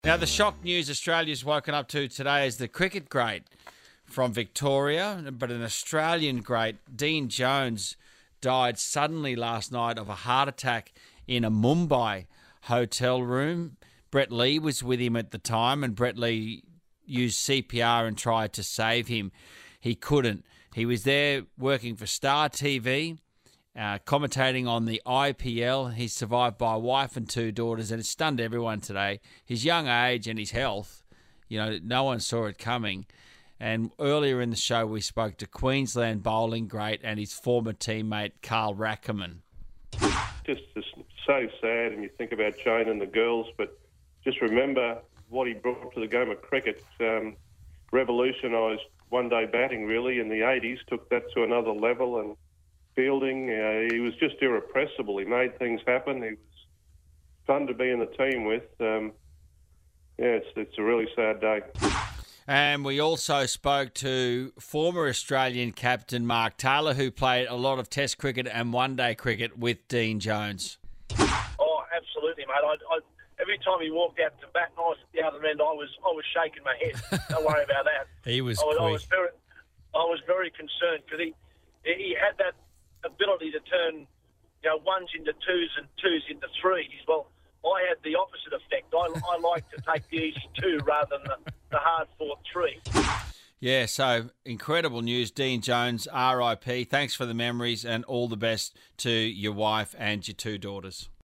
Now, the shock news Australia's woken up to today is the cricket great from Victoria, but an Australian great, Dean Jones, died suddenly last night of a heart attack in a Mumbai hotel room. Brett Lee was with him at the time, and Brett Lee used CPR and tried to save him. He couldn't. He was there working for Star TV, commentating on the IPL. He's survived by a wife and two daughters, and it stunned everyone today. His young age and his health, no one saw it coming. And earlier in the show, we spoke to Queensland bowling great and his former teammate, Carl Rackerman. Just so sad, and you think about Jane and the girls, but just remember what he brought to the game of cricket. Revolutionised one-day batting, really, in the 80s, took that to another level, and fielding, he was just irrepressible. He made things happen. He was fun to be in the team with. It's a really sad day. And we also spoke to former Australian captain Mark Taylor, who played a lot of Test cricket and one-day cricket with Dean Jones. Oh, absolutely, mate. I every time he walked out to bat, and I was at the other end, I was shaking my head. Don't worry about that. He was I quick. was very concerned because he had that ability to turn ones into twos and twos into threes. Well, I had the opposite effect. I like to take the easy two rather than the hard-fought three. Yeah, so incredible news. Dean Jones, RIP. Thanks for the memories and all the best to your wife and your two daughters.